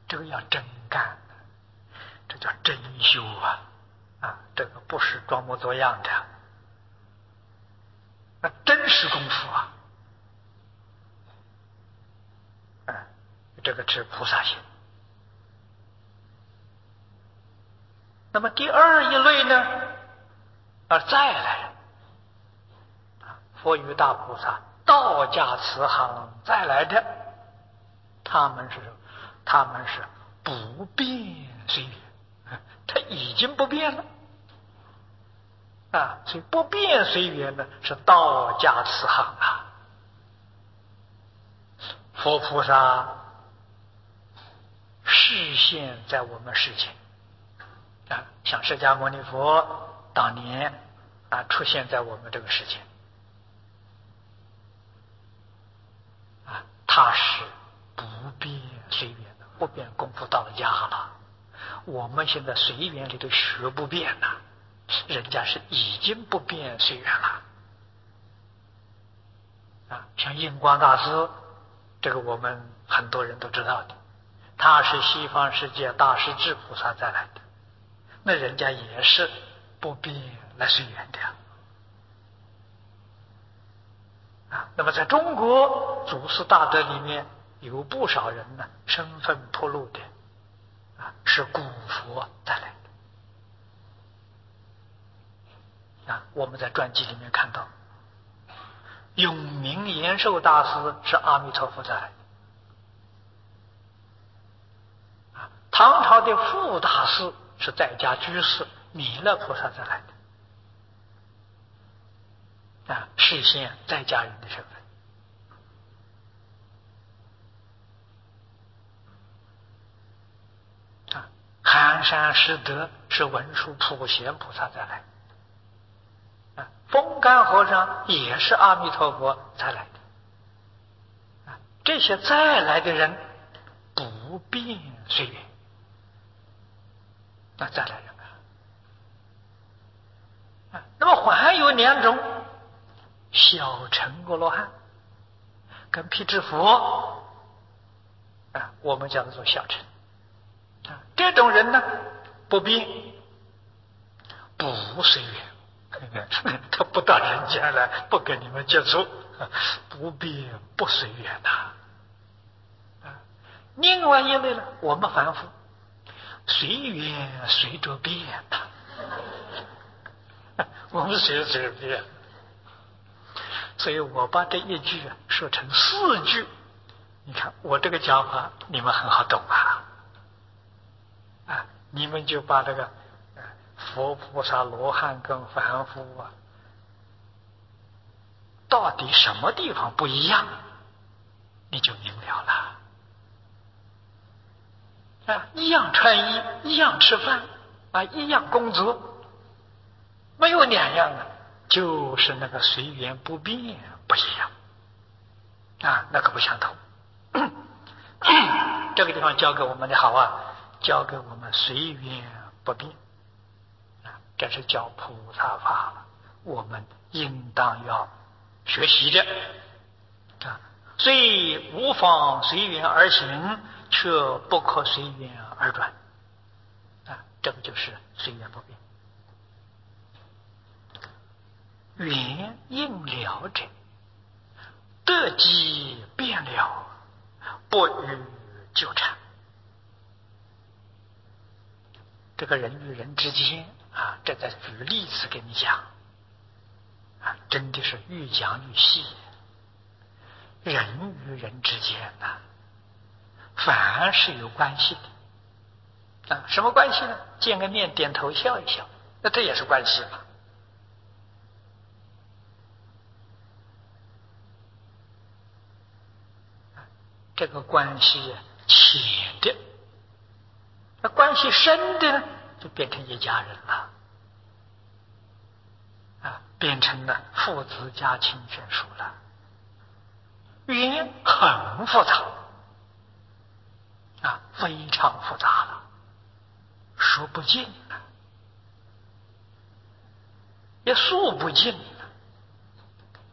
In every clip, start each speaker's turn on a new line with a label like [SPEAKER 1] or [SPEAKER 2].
[SPEAKER 1] 这个要真干，这叫真修啊！这个不是装模作样的，那真实功夫啊！这个是菩萨心。那么第二一类呢，再来，佛与大菩萨道家慈航再来的，他们是不变随缘，他已经不变了所以不变随缘呢是道家慈航啊。佛菩萨示现在我们世前像释迦牟尼佛当年出现在我们这个世界他是不变随缘的，不变功夫到了家了。我们现在随缘里头学不变了，人家是已经不变随缘了像印光大师，这个我们很多人都知道的，他是西方世界大势至菩萨再来的，那人家也是不变来随缘的那么在中国祖师大德里面有不少人呢，身份脱露的是古佛带来的我们在传记里面看到，永明延寿大师是阿弥陀佛带来的唐朝的傅大师是在家居士弥勒菩萨带来的实现在家人的身份寒山拾得是文殊普贤菩萨再来风干和尚也是阿弥陀佛再来的这些再来的人不变随缘再来人那么还有两种，小乘阿罗汉跟辟支佛我们叫做小乘这种人呢不变不随缘他不到人间来，不跟你们接触不变不随缘另外一类呢，我们凡夫随缘随着变我们随着变，所以我把这一句说成4句，你看我这个讲法你们很好懂你们就把这个佛菩萨罗汉跟凡夫到底什么地方不一样，你就明了了一样穿衣，一样吃饭一样工作，没有两样就是那个随缘不变不一样那个不相同这个地方教给我们的好教给我们随缘不变这是叫菩萨法了，我们应当要学习的所以无妨随缘而行，却不可随缘而转这个就是随缘不变。缘应了者，得机变了，不予纠缠。这个人与人之间这在举例子给你讲真的是愈讲愈细。人与人之间凡是有关系的什么关系呢？见个面点头笑一笑，那这也是关系嘛。这个关系浅的，那关系深的呢，就变成一家人了变成了父子家亲眷属了。缘很复杂非常复杂了，说不尽也数不尽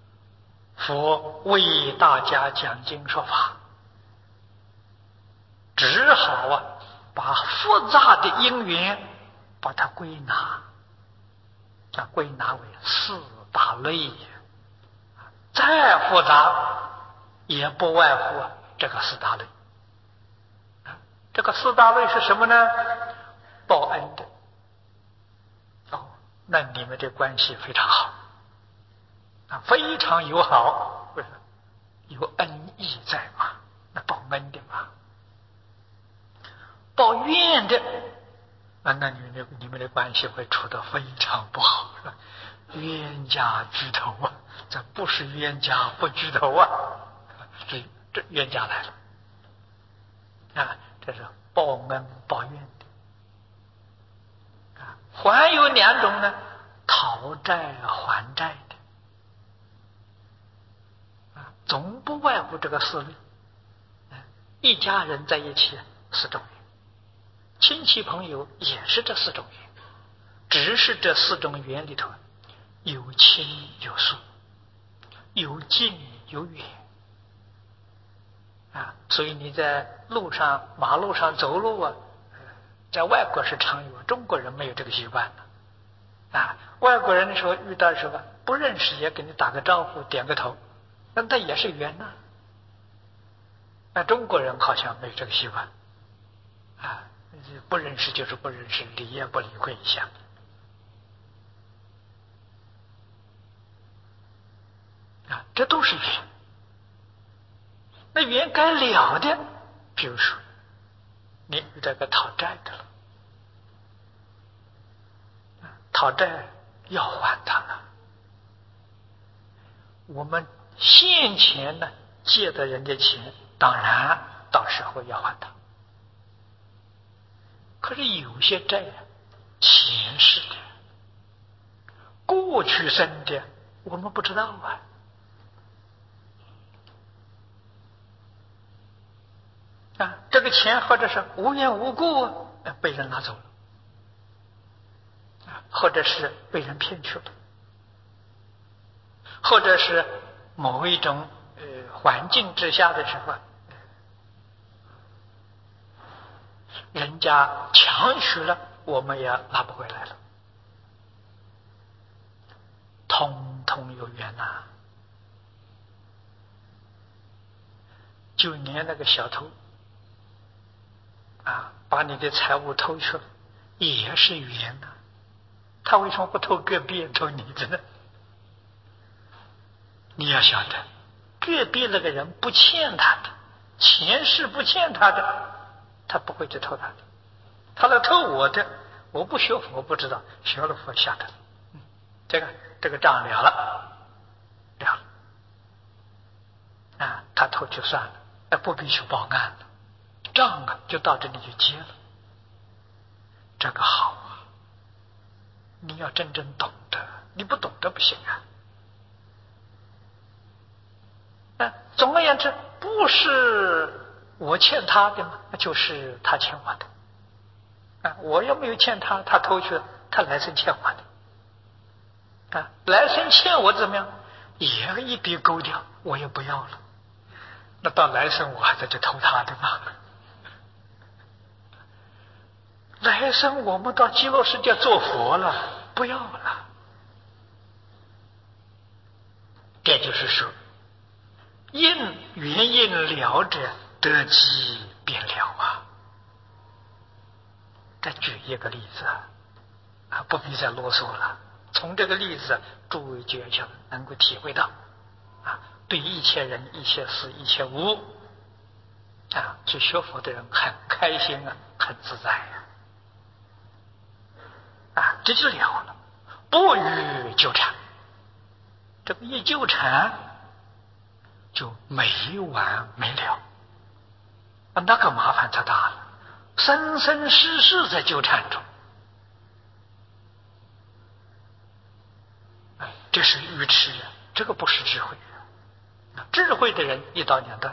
[SPEAKER 1] 佛为大家讲经说法只好把复杂的因缘把它归纳为四大类，再复杂也不外乎这个四大类。这个四大类是什么呢？报恩的。那你们这关系非常好非常友好，为什么？有恩义在嘛，那报恩的嘛。报怨的那你们的关系会处得非常不好，是吧？冤家聚头这不是冤家不聚头这冤家来了这是报恩报怨的还有两种呢，讨债还债的总不外乎这个四类。一家人在一起四种缘，亲戚朋友也是这四种缘，只是这四种缘里头有亲有疏，有近有远所以你在马路上走路在外国是常有，中国人没有这个习惯外国人的时候遇到什么不认识也给你打个招呼点个头，那也是缘中国人好像没有这个习惯不认识就是不认识，理也不理会一下这都是缘。那缘该了的，比如说你遇到个讨债的了，讨债要还他了，我们现前呢借的人的钱，当然到时候要还他。可是有些债前世的、过去生的，我们不知道这个钱或者是无缘无故被人拿走了或者是被人骗去了，或者是某一种环境之下的时候人家强取了，我们也拿不回来了，通通有缘就连那个小偷把你的财物偷去了，也是缘他为什么不偷隔壁偷你的呢？你要晓得，隔壁那个人不欠他的，前世不欠他的，他不会去偷他的。他来偷我的，我不学佛不知道，学了佛晓得。这个账了他偷就算了，不必去报案了，账就到这里就结了。这个好你要真正懂得，你不懂得不行总而言之，不是我欠他的嘛，就是他欠我的我要没有欠他，他偷去了，他来生欠我的来生欠我怎么样，也一笔勾掉，我也不要了。那到来生我还在这偷他的吗？来生我们到极乐世界做佛了，不要了。这就是说，原因了者，得机便了再举一个例子不必再啰嗦了。从这个例子，诸位就要能够体会到对一切人、一切事、一切物去学佛的人很开心很自在这就了了，不予纠缠。这个一纠缠就没完没了那个麻烦太大了，生生世世在纠缠中这是愚痴这个不是智慧智慧的人一刀两断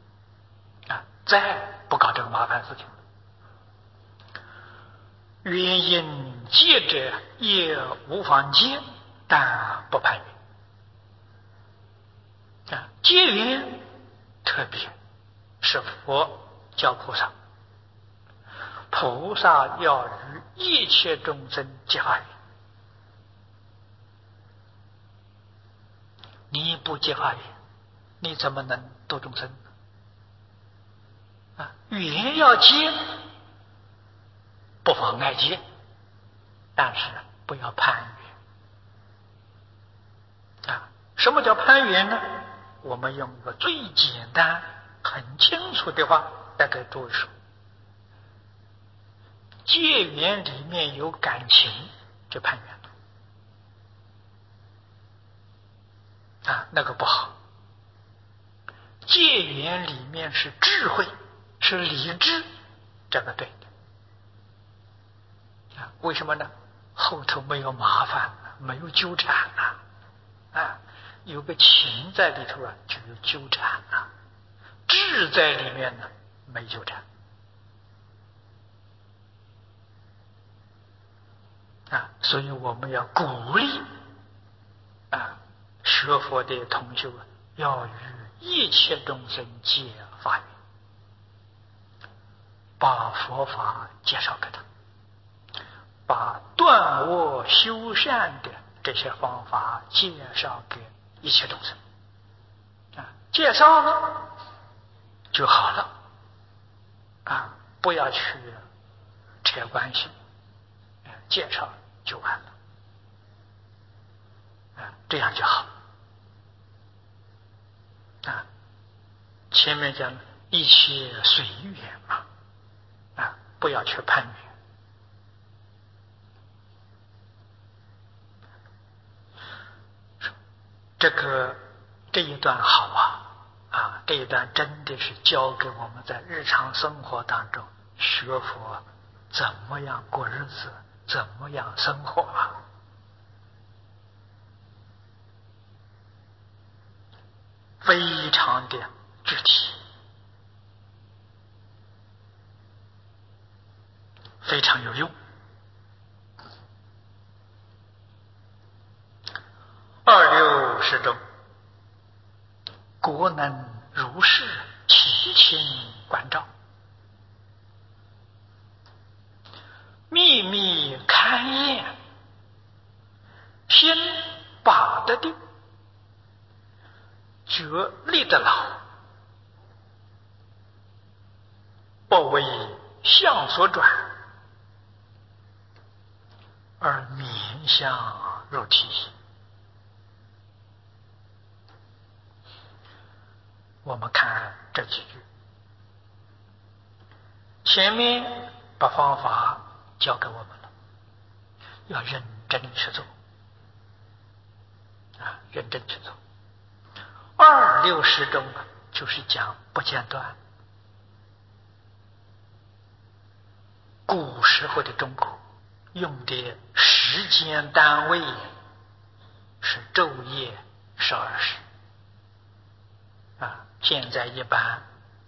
[SPEAKER 1] 再不搞这个麻烦事情。原因戒者也无妨戒，但不攀缘戒缘特别是佛教菩萨菩萨要与一切众生结法缘，你不结法缘，你怎么能度众生呢？缘要结，不妨碍结，但是不要攀缘。什么叫攀缘呢？我们用一个最简单、很清楚的话来给诸位说：结缘里面有感情，就攀缘那个不好。戒缘里面是智慧，是理智，这个对的。为什么呢？后头没有麻烦，没有纠缠有个情在里头就有纠缠智在里面呢，没纠缠所以我们要鼓励学佛的同修要与一切众生结法缘，把佛法介绍给他，把断恶修善的这些方法介绍给一切众生介绍了就好了不要去扯关系，介绍就完了这样就好前面讲一切随缘嘛不要去攀缘。这一段好这一段真的是教给我们在日常生活当中学佛怎么样过日子，怎么样生活非常的具体，非常有用。26中，国能如是齐心关照，秘密勘验，心把得定，觉立得牢，不为相所转，而面相入体。我们看这几句，前面把方法教给我们了，要认真去做认真去做。26中就是讲不间断。古时候的中国用的时间单位是昼夜12时现在一般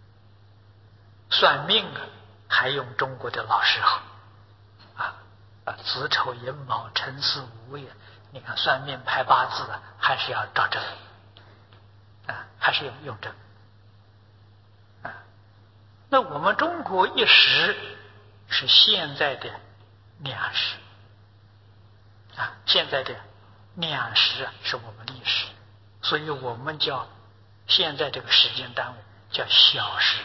[SPEAKER 1] 算命还用中国的老时候子丑寅卯辰巳午未，你看算命排八字还是要照这个还是要用这个那我们中国一时是现在的2时现在的2时是我们历史，所以我们叫现在这个时间单位叫小时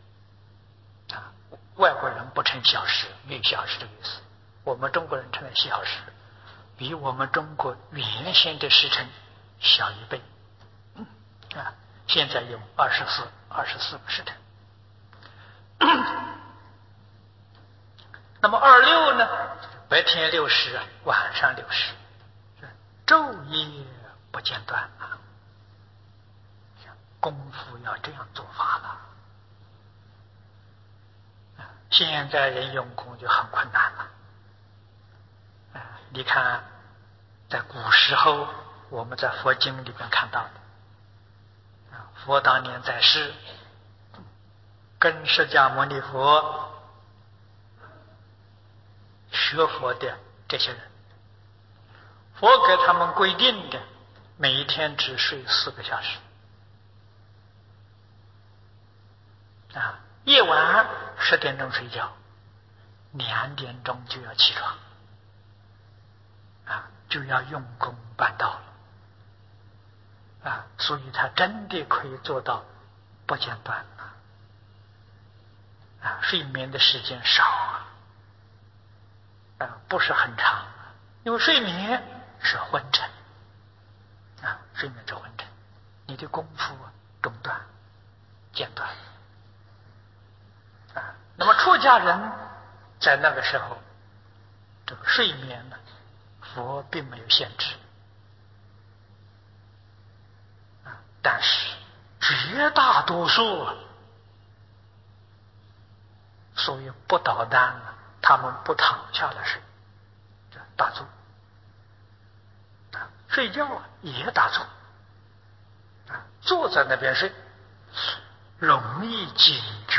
[SPEAKER 1] 外国人不称小时，没有小时的意思，我们中国人称为小时，比我们中国原先的时辰小1倍现在用24个时辰那么26呢，白天6时晚上6时，昼夜不间断功夫要这样做法了现在人用功就很困难了你看在古时候我们在佛经里面看到的佛当年在世跟释迦牟尼佛学佛的这些人，佛给他们规定的每一天只睡4个小时夜晚10点钟睡觉， 2点钟就要起床，就要用功办道了，所以他真的可以做到不间断睡眠的时间少不是很长，因为睡眠是昏沉睡眠是昏沉，你的功夫中断间断那么出家人在那个时候，这个睡眠呢，佛并没有限制但是绝大多数所以不捣蛋他们不躺下来睡，打坐睡觉也打坐坐在那边睡容易警觉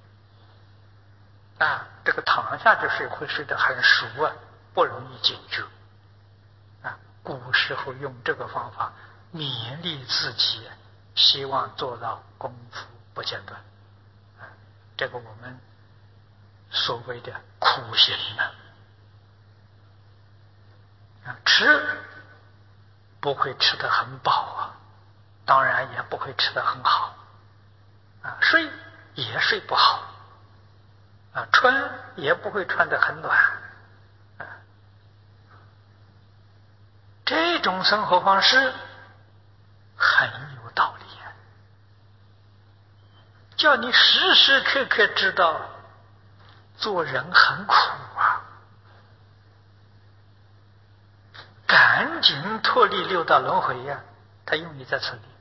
[SPEAKER 1] 这个躺下去睡会睡得很熟不容易警觉古时候用这个方法勉励自己，希望做到功夫不间断这个我们所谓的苦行吃不会吃得很饱当然也不会吃得很好睡也睡不好穿也不会穿得很暖这种生活方式很有道理叫你时时刻刻知道做人很苦赶紧脱离六道轮回他用意在此地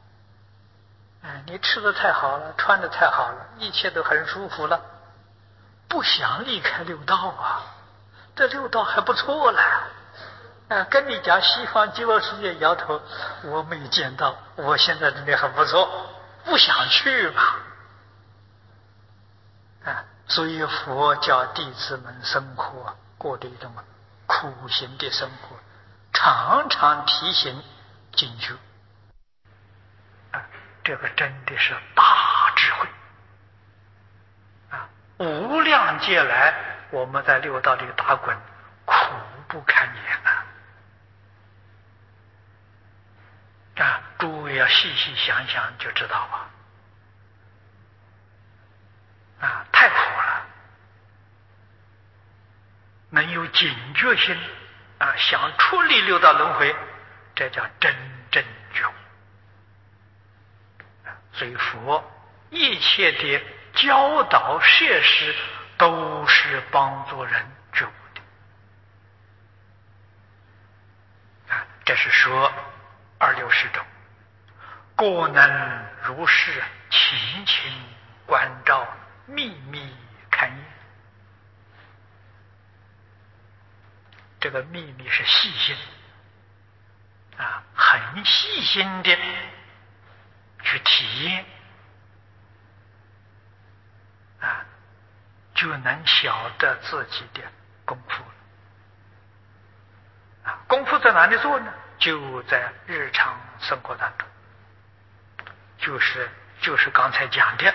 [SPEAKER 1] 你吃的太好了，穿的太好了，一切都很舒服了，不想离开六道这六道还不错了跟你讲西方极乐世界摇头，我没见到，我现在这里很不错，不想去嘛所以佛教弟子们生活过的一种苦行的生活，常常提醒警觉这个真的是大智慧无量劫来我们在六道里打滚，苦不堪言诸位要细细想想就知道太苦了，能有警觉心想出离六道轮回，这叫真正觉悟所以佛一切的教导设施都是帮助人觉悟的这是说二六十种故能如是勤勤关照，秘密看验这个秘密是细心很细心的去体验就能晓得自己的功夫功夫在哪里做呢？就在日常生活当中，就是刚才讲的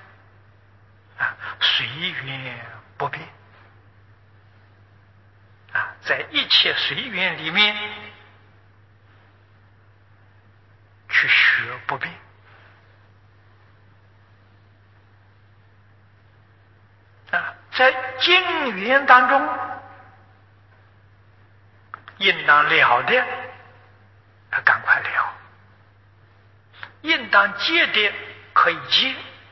[SPEAKER 1] 随缘不变在一切随缘里面去学不变在境缘当中应当了的赶快了，应当戒的可以戒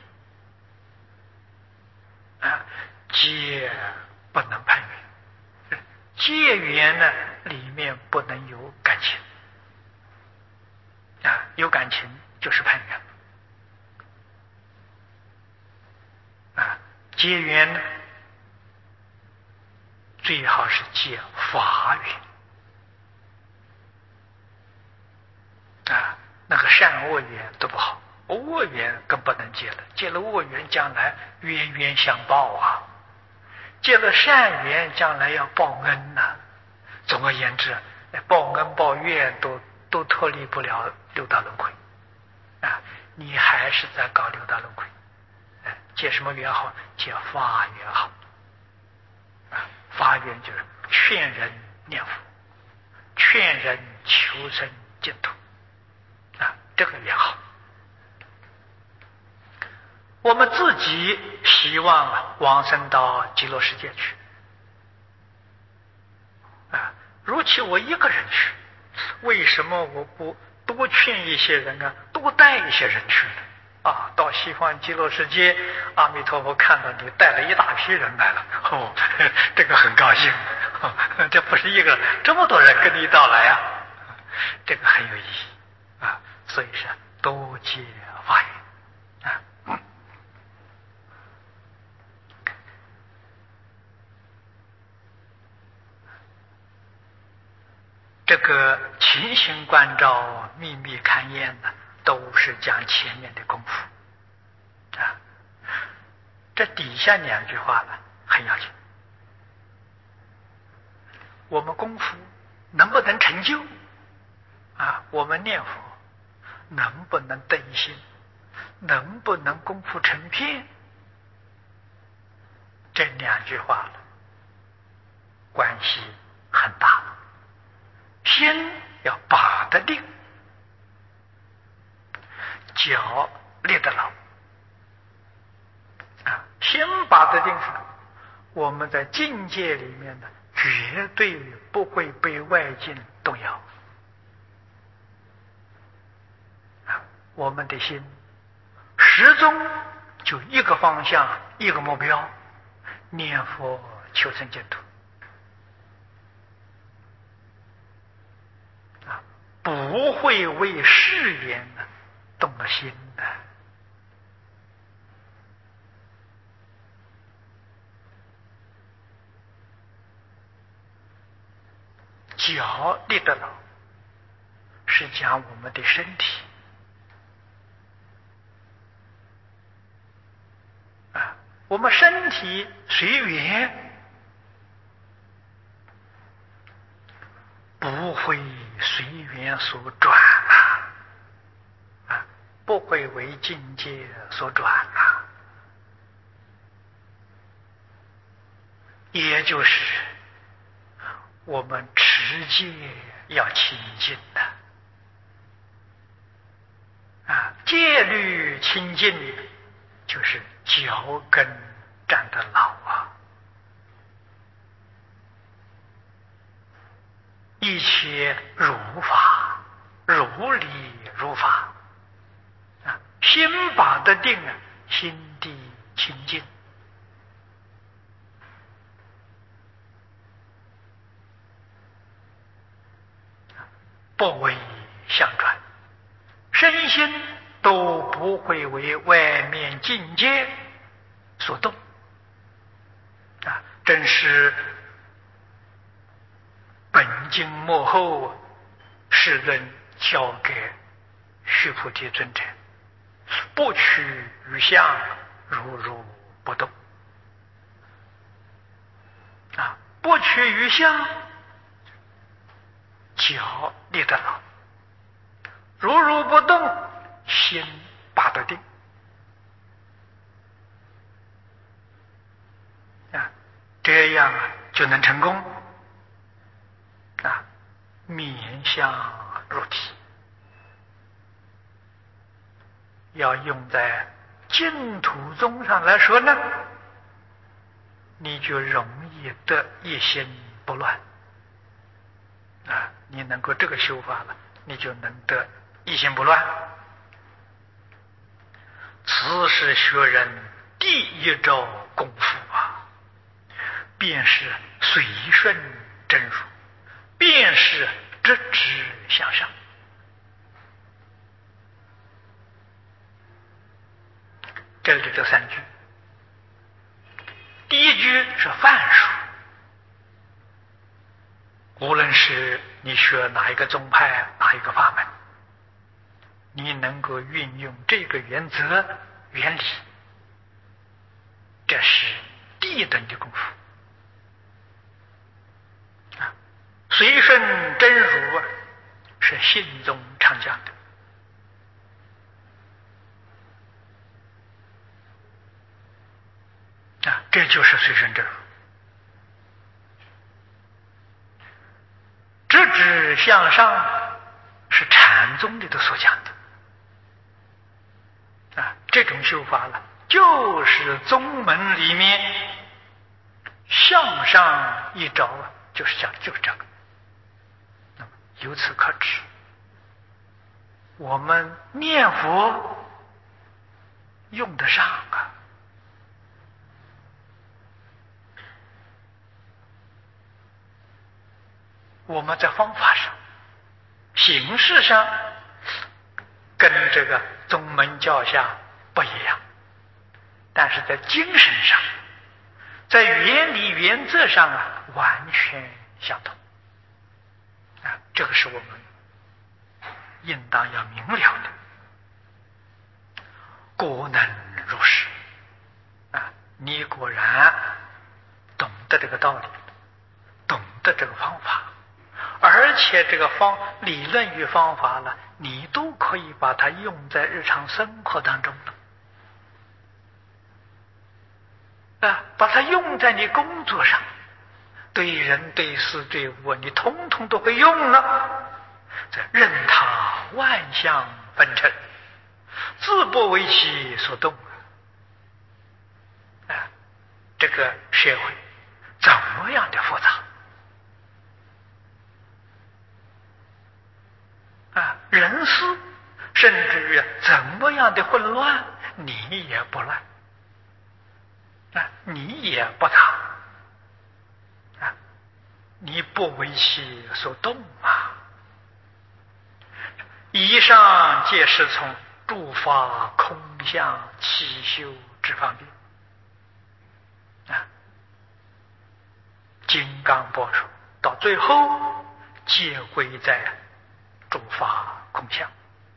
[SPEAKER 1] 戒不能攀缘，戒缘呢里面不能有感情有感情就是攀缘戒缘呢最好是戒法缘那个善恶缘都不好，恶缘更不能戒了，戒了恶缘将来冤冤相报戒了善缘将来要报恩总而言之报恩报怨都脱离不了六道轮回你还是在搞六道轮回戒什么缘好？戒法缘好愿就是劝人念佛，劝人求生净土这个也好。我们自己希望往生到极乐世界去如其我一个人去，为什么我不多劝一些人多带一些人去呢？到西方极乐世界，阿弥陀佛看到你带了一大批人来了，这个很高兴，这不是一个，这么多人跟你到来这个很有意义所以是多结法缘这个勤行观照、秘密勘验都是讲前面的功夫这底下2句话很要紧。我们功夫能不能成就我们念佛能不能得一心，能不能功夫成片，这2句话关系很大。心要把得定，脚立得牢心把得定上，我们在境界里面绝对不会被外境动摇我们的心始终就一个方向，一个目标，念佛求生净土不会为世缘动了心脚立得牢是讲我们的身体我们身体随缘不会随缘所转不会为境界所转也就是我们持戒要清净戒律清净就是脚跟站得牢一切如法，如理如法心把得定心地清净不为相转，身心都不会为外面境界所动真是本经末后世人交给须菩提尊者，不取于相，如如不动不取于相，脚立得牢，如如不动，心把得定这样就能成功面相入体。要用在净土宗上来说呢，你就容易得一心不乱你能够这个修法了，你就能得一心不乱。此是学人第一招功夫便是随顺真如，便是直直向上。这里这3句，第1句是范数，无论是你学哪一个宗派，哪一个法门，你能够运用这个原则原理，这是第一等的功夫随顺真如是心中常讲的这就是随顺真如直向上，是禅宗里头所讲的这种修法了，就是宗门里面向上一招就是讲就是这个。那么由此可知，我们念佛用得上我们在方法上、形式上跟这个宗门教下不一样，但是在精神上、在原理原则上完全相同这个是我们应当要明了的。果能如是你果然懂得这个道理，懂得这个方法，而且这个理论与方法了，你都可以把它用在日常生活当中了把它用在你工作上，对人对事对物，你统统都会用了。这任他万象纷呈，自不为其所动这个社会怎么样的复杂人事甚至于怎么样的混乱，你也不乱你也不打你不为其所动以上皆是从诸法空相起修之方便金刚波说到最后皆归在诸法空相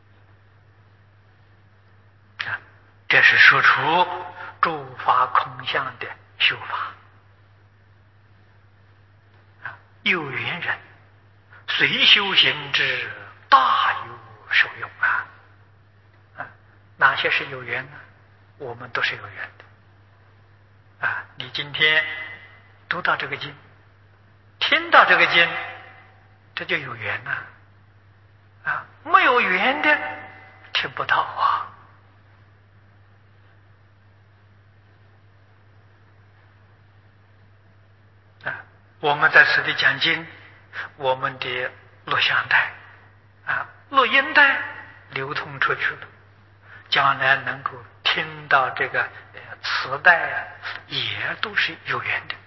[SPEAKER 1] 这是说出诸法空相的修法有缘人随修行之，大有受用哪些是有缘呢？我们都是有缘的你今天读到这个经，听到这个经，这就有缘没有缘的听不到我们在此地讲经，我们的录像带录音带流通出去了，将来能够听到这个磁带也都是有缘的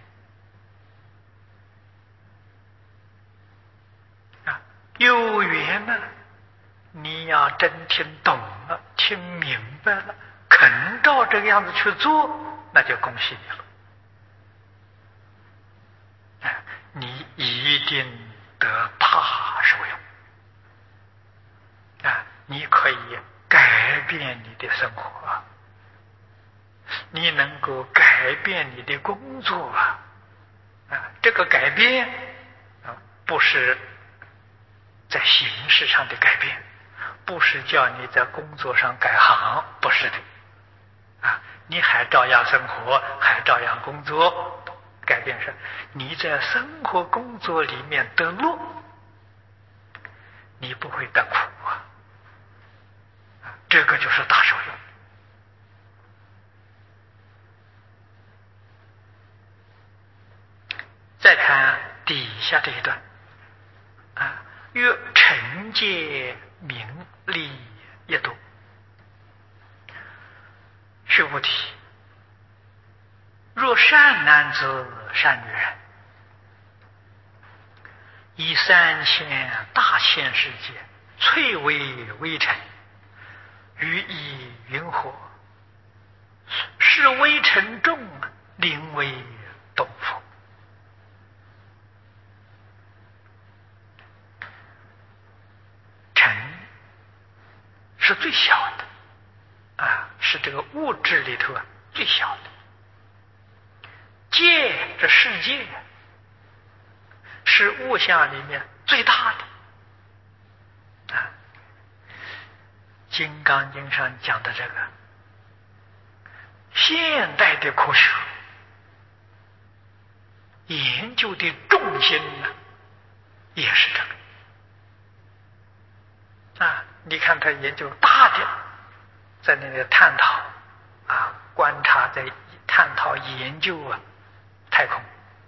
[SPEAKER 1] 有缘呢，你要真听懂了，听明白了，肯照这个样子去做，那就恭喜你了你一定得大受用你可以改变你的生活你能够改变你的工作这个改变不是在形式上的改变，不是叫你在工作上改行，不是的你还照样生活，还照样工作。改变是你在生活工作里面得乐，你不会得苦这个就是大受用。再看底下这一段曰惩戒名利一度。须菩提，若善男子善女人，以三千大千世界翠微微尘，予以云火，是微尘众，灵为东风。尘是最小的是这个物质里头最小的。界这世界是物象里面最大的金刚经上讲的这个现代的科学研究的重心也是这个你看他研究大的，在那里探讨观察，在探讨研究太空。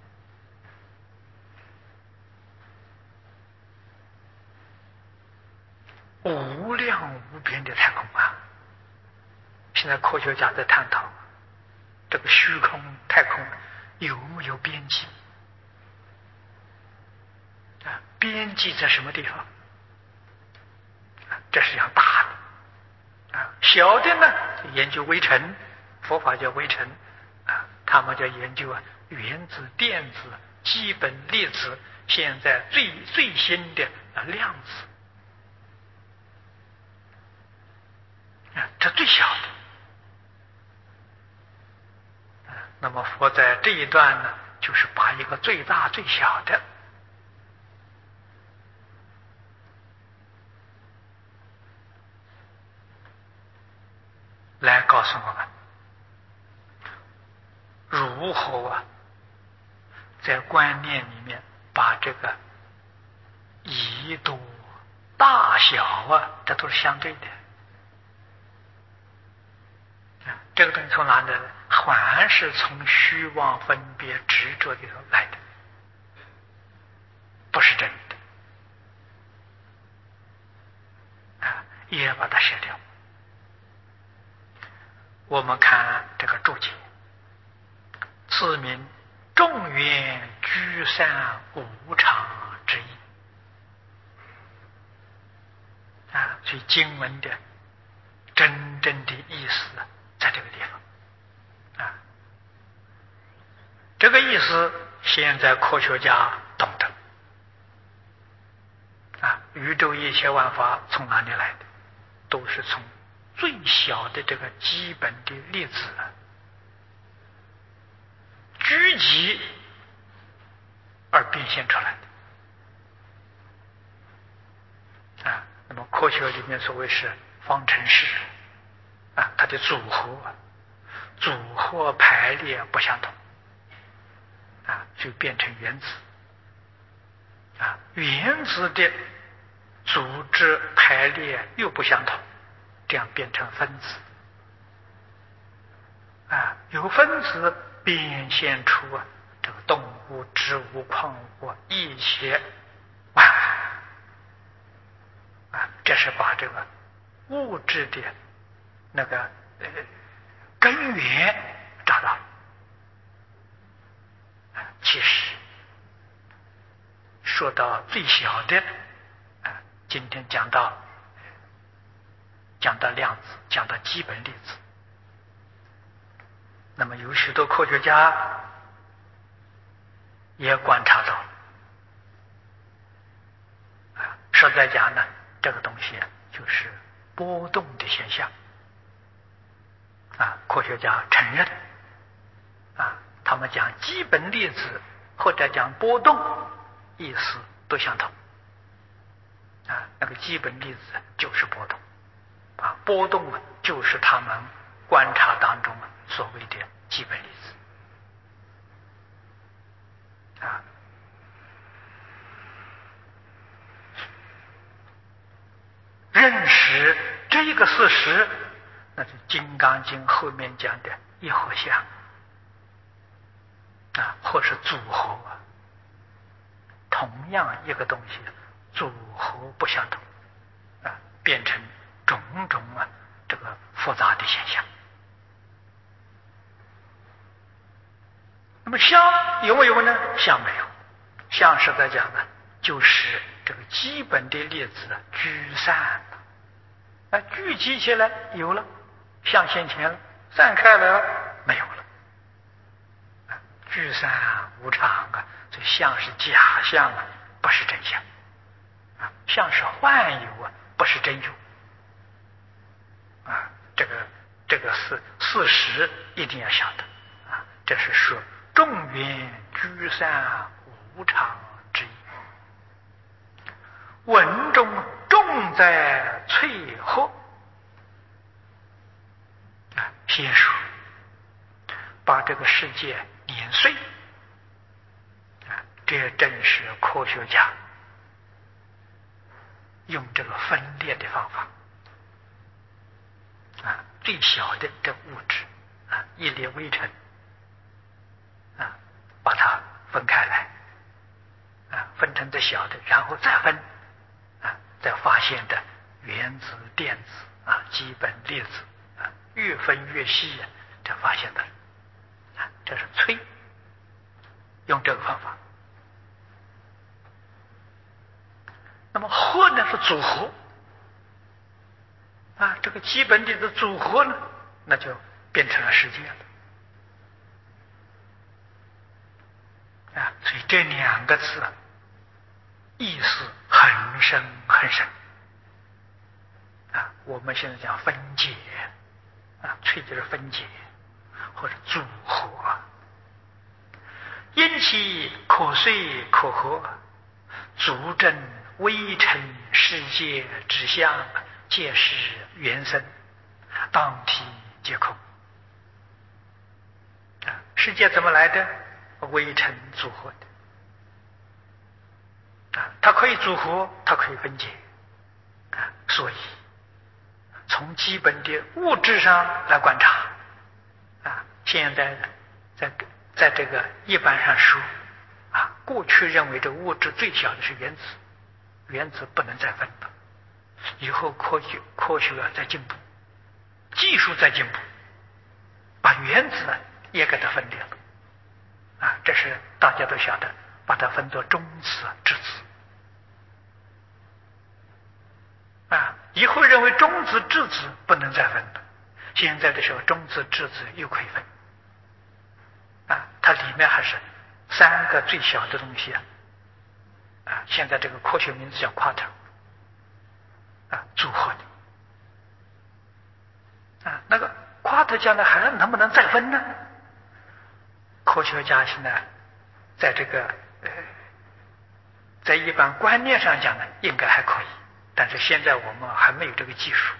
[SPEAKER 1] 无量无边的太空现在科学家在探讨这个虚空太空有没有边际边际在什么地方这是样大的小的呢研究微尘，佛法叫微尘他们叫研究原子、电子、基本粒子，现在最新的量子这最小的。那么佛在这一段呢，就是把一个最大最小的来告诉我们如何在观念里面把这个宜多大小这都是相对的。这个东西从哪里来的？还是从虚妄分别执着里头来的，不是真的也要把它舍掉。我们看这个注解，此名众缘聚散无常之意所以经文的真正的意思在这个地方这个意思现在科学家懂得宇宙一切万法从哪里来的？都是从最小的这个基本的粒子聚集而变现出来的那么科学里面所谓是方程式它的组合排列不相同就变成原子原子的组织排列又不相同，这样变成分子由分子变现出这个动物、植物、矿物一切这是把这个物质的那个根源找到。其实说到最小的今天讲到量子，讲到基本粒子，那么有许多科学家也观察到实在讲呢，这个东西就是波动的现象科学家承认他们讲基本粒子或者讲波动意思都相同那个基本粒子就是波动波动就是他们观察当中所谓的基本粒子认识这个事实，那是《金刚经》后面讲的一合相或是组合同样一个东西组合不相同变成种种这个复杂的现象。那么相有没有呢？相没有，相是在讲就是这个基本的粒子聚散聚集起来有了，像现前了；散开来了，没有了。聚散无常这相是假象不是真相相是幻有不是真有这个是事实，一定要晓得这是说众缘聚散无常之意。文中重在淬合先说把这个世界碾碎这正是科学家用这个分裂的方法最小的这物质一粒微尘把它分开来分成这小的，然后再分再发现的原子、电子基本粒子越分越细才发现的这是催，用这个方法。那么合呢是组合这个基本粒子组合呢，那就变成了世界了所以这两个字意思很深很深我们现在讲分解催就是分解或者组合因其可碎可合，足证微尘世界之相，皆是缘生，当体皆空世界怎么来的？微尘组合的它可以组合，它可以分解所以从基本的物质上来观察现在在这个一般上说过去认为这个物质最小的是原子，原子不能再分了，以后科学在进步，技术在进步，把原子也给它分裂了这是大家都晓得，把它分作中子质子以后认为中子质子不能再分了，现在的时候中子质子又可以分它里面还是三个最小的东西现在这个科学名字叫夸特组合的那个夸特将来还能不能再分呢？科学家现在在这个在一般观念上讲呢，应该还可以，但是现在我们还没有这个技术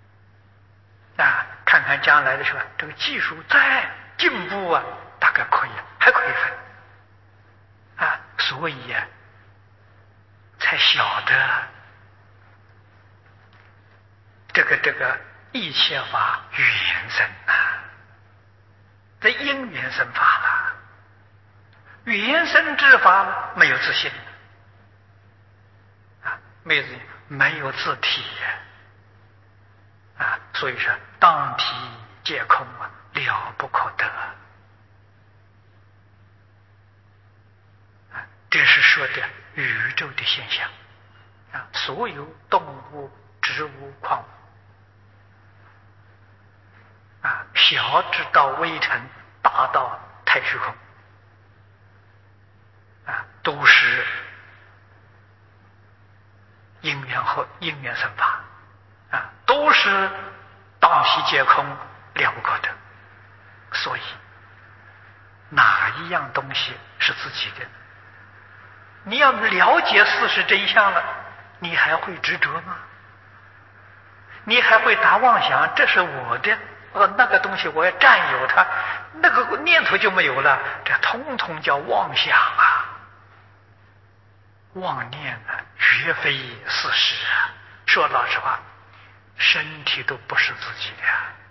[SPEAKER 1] 看看将来的时候，这个技术再进步大概可以，还可以分所以才晓得这个一切法缘生这因缘生法了，缘生之法没有自性没有自体所以说当体皆空了不可得这是说的宇宙的现象所有动物、植物、矿物小至到微尘，大到太虚空都是因缘生法都是当体皆空，了不可得。所以哪一样东西是自己的？你要了解事实真相了，你还会执着吗？你还会打妄想，这是我的那个东西我要占有它，那个念头就没有了，这通通叫妄想妄念绝非事实说老实话，身体都不是自己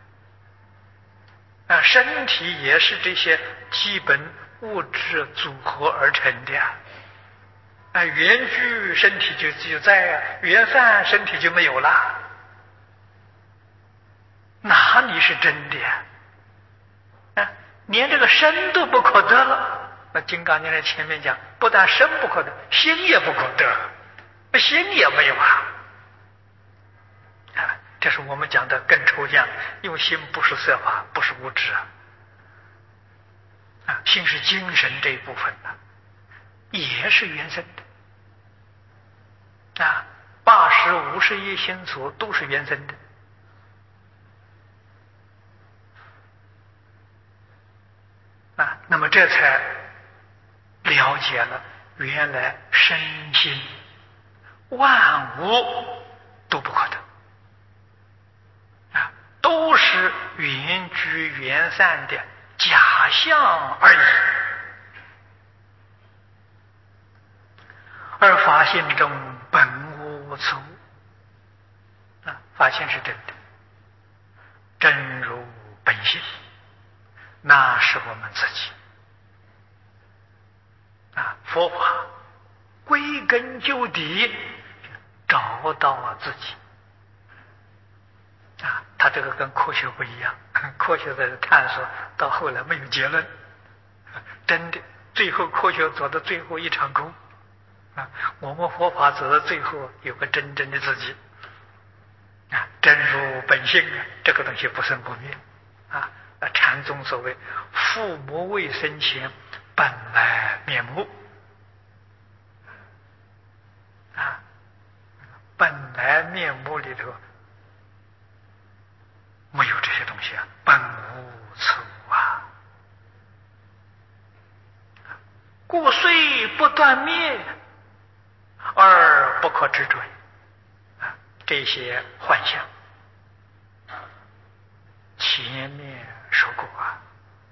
[SPEAKER 1] 的身体也是这些基本物质组合而成的缘聚身体就在缘散身体就没有了，哪里是真的连这个身都不可得了。那金刚经在前面讲，不但身不可得，心也不可得，心也没有这是我们讲的更抽象，因为心不是色法，不是物质心是精神这一部分也是原生的80、50亿心所都是原生的那么这才了解了原来身心万物都不可得都是缘聚缘散的假象而已，而法性中本无此物发现是真的，真如本性，那是我们自己啊！佛法归根究底找到自己啊！他这个跟科学不一样，科学在探索，到后来没有结论，真的，最后科学走到最后一场空啊！我们佛法走到最后有个真正的自己啊，真如本性啊，这个东西不生不灭啊！禅宗所谓“父母未生前，本来面目”啊，本来面目里头没有这些东西啊，本无此物啊。故虽不断灭，而不可执着啊，这些幻象前面说过啊。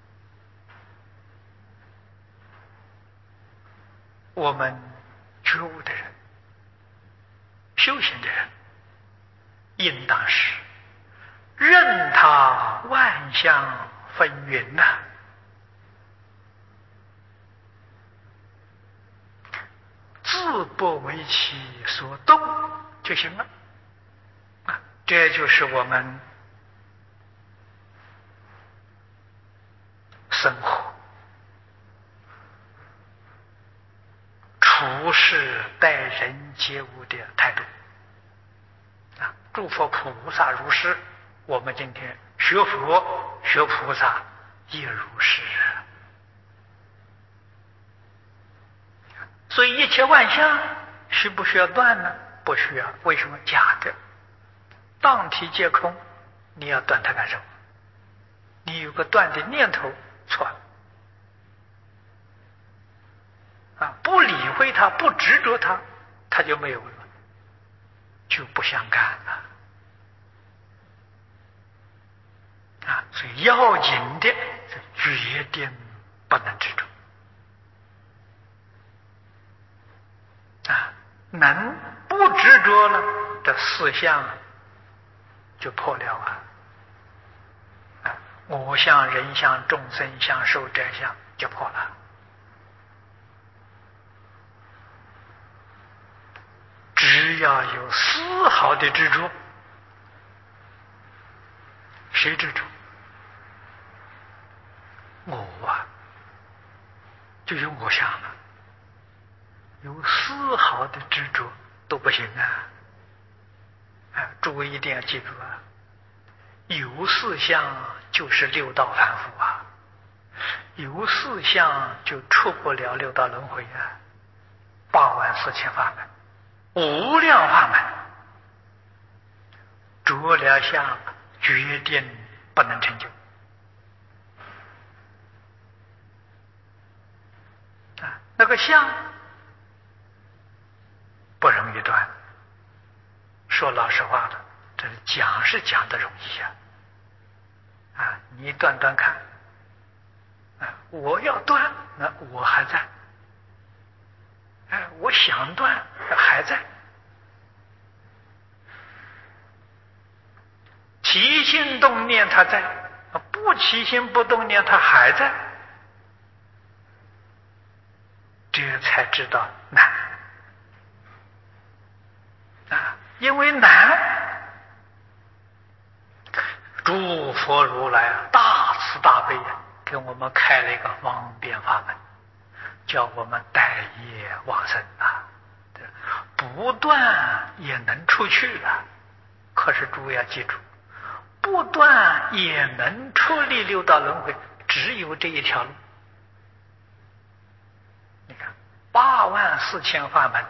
[SPEAKER 1] 我们觉悟的人，修行的人，应当是任他万象纷纭呐，自不为其所动就行了啊！这就是我们生活处事待人接物的态度啊！诸佛菩萨如是，我们今天学佛学菩萨也如是。所以一切万象需不需要断呢？不需要。为什么？假的，当体皆空，你要断它干什么？你有个断的念头，错了啊！不理会它，不执着它，它就没有了，就不相干了啊！所以要紧的是决定不能执着啊！能不执着了，这四相就破了啊！我相、人相、众生相、寿者相就破了。只要有丝毫的执着，谁执着？我啊，就有我相了。有丝毫的执着都不行啊！诸位一定要记住啊！有四相就是六道凡夫啊，有四相就出不了六道轮回啊！84000法门，无量法门，着了相决定不能成就啊！那个相不容易断。说老实话了，这讲是讲的容易啊！你断断看啊！我要断，那我还在；我想断，还在。起心动念它在，不起心不动念它还在，这才知道难啊！因为难，诸佛如来大慈大悲给我们开了一个方便法门，叫我们待业往生啊！不断也能出去了，可是诸位要记住，不断也能出离六道轮回，只有这一条路。你看，84000法门，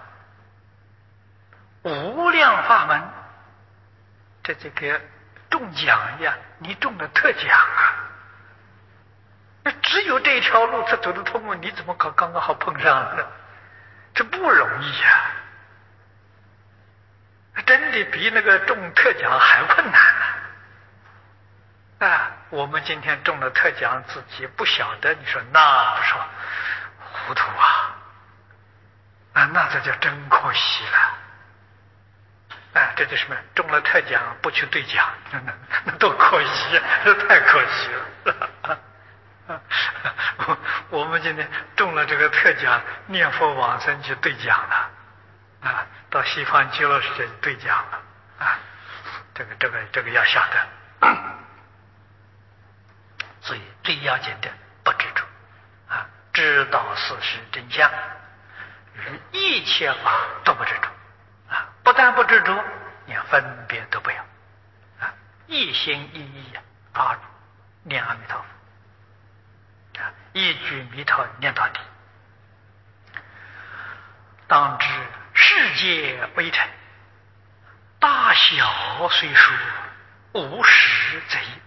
[SPEAKER 1] 无量法门，这个中奖一样，你中了特奖啊！只有这一条路才走得通啊！你怎么刚刚好碰上了？这不容易呀！真的比那个中特奖还困难啊！我们今天中了特奖，自己不晓得，你说那说糊涂啊！那这就真可惜了。 这就什么中了特奖不去兑奖，那多可惜，这太可惜了。我们今天中了这个特奖，念佛往生去兑奖了，到西方极乐世界兑奖了，这个要晓得。所以最要紧的不执着，知道事实真相，与一切法都不执着，不但不执着，连分别都不要，一心一意念阿弥陀佛，一句弥陀念到底。当知世界微尘，大小虽殊，无实则一。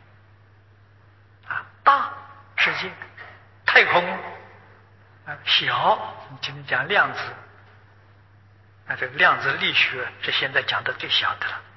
[SPEAKER 1] 大世界太空，小你今天讲量子，这个量子力学是现在讲的最小的了。